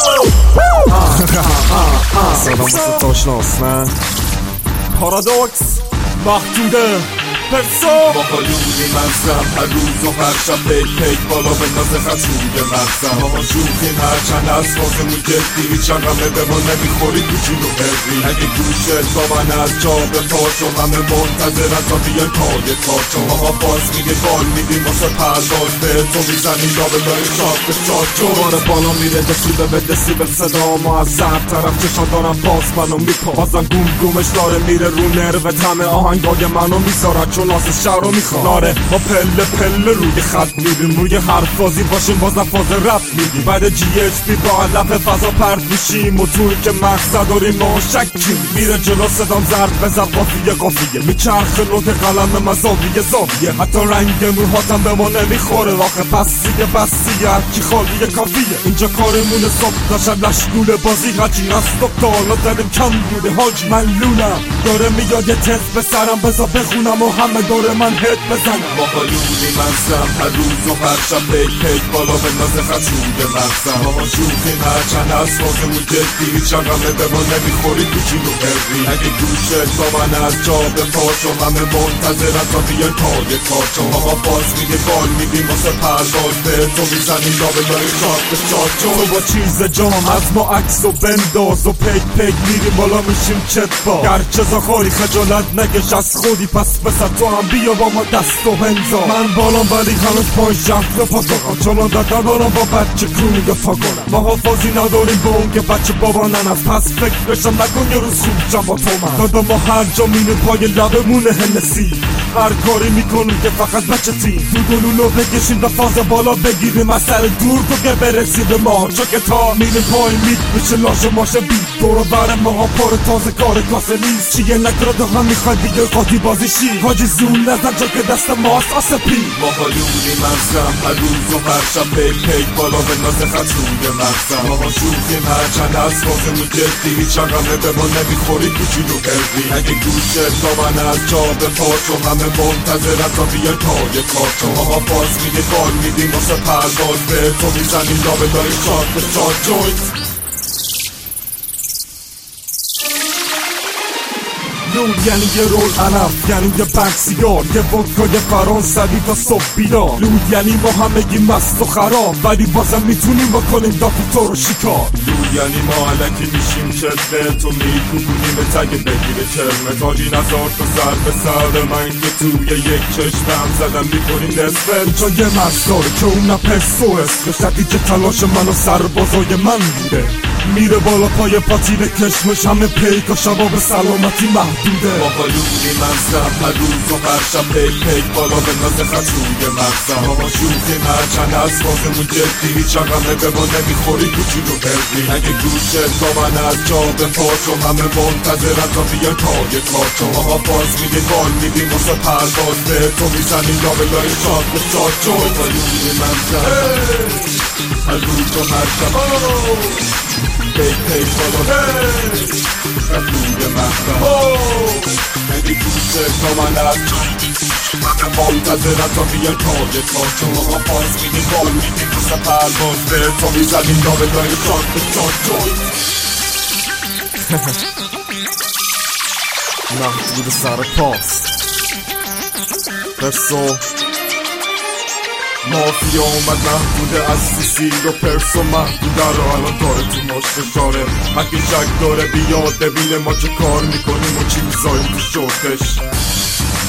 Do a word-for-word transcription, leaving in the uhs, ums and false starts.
صدام واسه آشناس نه پارادوکس محدوده پرسو با قلوبی مغزم هر روز و هر شب پیک پیک بالا به ناز خطروی مغزم ما شوخیم هرچند از فازمون جدی هیچ همه به ما نمیخوری تو جون و هری اگه گوشت با من از جا به پاشو همه منتظرن تا بیان پای پاچو ما باز میگه بال میدیم واسه پرواز به تو میزنیم یا به لای شاک به چاچو باره بالا میره دسیبه به دسیبه صدا ما از سر طرف چشان دارم باز منو میپا بازم گوم گومش داره میره رو نروت همه آهنگای منو میذارن چون ناز شهر رو میخوان ناره ما پله پله روی خط میریم روی هر فازی باشیم بازم فاز رپ میدیم بعد جی اچ پی با علف فضا پرد میشیم و توی که مقصد داریم ما شکیم میره جلو صدام ضرب بزن قافیه قافیه میچرخ نوت قلم مزاویه زاویه حتی رنگ موهاتم به ما نمیخوره آخه پسیه بسیه هرکی خالیه کافیه اینجا کارمونه صبح داشت لشگول بازی هرچی هست و تا حالا داریم کم بوده حاجی من لونم داره میاد یه تست به سرم بزا بخونم و همه داره من هد بزنم با قلوبی مغزم هر روز و هر شب پیک پیک بالا به ناز خطروی مغزم ما شوخیم هرچند از فازمون جدی هیچ همه به ما نمیخوری تو جون و هری اگه گوشت با من از جا به پاشو همه منتظرن تا بیان پای پاچو ما باز میگه بال میدیم واسه پرواز به تو میزنیم یا به لای شاک به چاچو تو با چیز جام از ما عکس و بنداز و پیک پیک میریم بالا میشیم چتبا گرچه زاخاری خجالت نگش از خودی پس بسر تو هم بیا با ما دست و هنزا من بالام ولی هنوز پای شرف پا دارم چنان داد ندارم با بچه کونی پا کنم ما حافظی نداریم با اون که بچه بابا ننست پس فکرشم نکن یه روز خوب جم با تو من دادا ما هر جا مینه پای لبمونه هنسی هر کاری میکنیم که فقط بچه تیم تو گلولو بکشیم و فاز بالا بگیریم از سر دور تو که برسی به ما چون که تا میریم پای میت بشه لاشه ماشه بید دورو برم ما ها پر تازه کار کاسه نیست چیه نکره تو هم میخوای دیگه قاطی بازی شی حاجی زون نزن چون که دست ماست آسپی ما قلوبی مغزم هر روز و هر شب پیک پیک بالا به ناز خطروی مغزم ما شوخیم هرچند از فازمون جدی هیچ همه به ما نمیخوری تو جون و هری اگه گوشت با من از جا به پاشو همه منتظرن تا بیان پای پاچو ما باز میگه بال میدیم واسه پرواز به تو میزنیم یا به لای شاک به چاچو نور یعنی یه رول عنف یعنی یه بک سیگار یه ودکای فرانسوی تا صبح بیدار لود یعنی ما همگی مست و خراب ولی بازم میتونیم بکنیم دافی تو رو شکار لود یعنی ما علکی میشیم کلمه تو میکوبونیم به تگ بگیره کلمه تاجی نزار تو سر به سر من که توی یک چشمم زدم میکنیم نصفه چون یه مرز داره که اون پرسو اسمش نتیجه تلاش من و سربازای من بوده میره بالا پای پاتین کشمش همه پیک و شبا به سلامتی محدوده با قلوبی مغزم هر روز و هر شب پیک پیک بالا به ناز خطروی مغزم ما شوخیم هرچند از فازمون جدی هیچ همه به ما نمیخوری تو جون و هری اگه گوشت با من از جا به پاشو همه منتظرن تا بیان پای پاچو ما باز میگه بال میدیم واسه پرواز به تو میزنیم یا به لای شاک به چاچو با قلوبی مغزم هر روز و هر شب پیک پیک بالا خطروی مغزم اگه گوشت با من از جا همه منتظرن تا بیان پای پاچو ما باز میگه بال میدیم واسه پرواز به تو میزنیم یا به لای شاک به چاچو محدود سر پاس پرسو مافیا اومد محدوده از سیسی و پرسو محدوده رو الان داره تو مشت شاره اگه شک داره بیاد ببینه ما چه کار میکنیم و چی میذاریم تو شورتش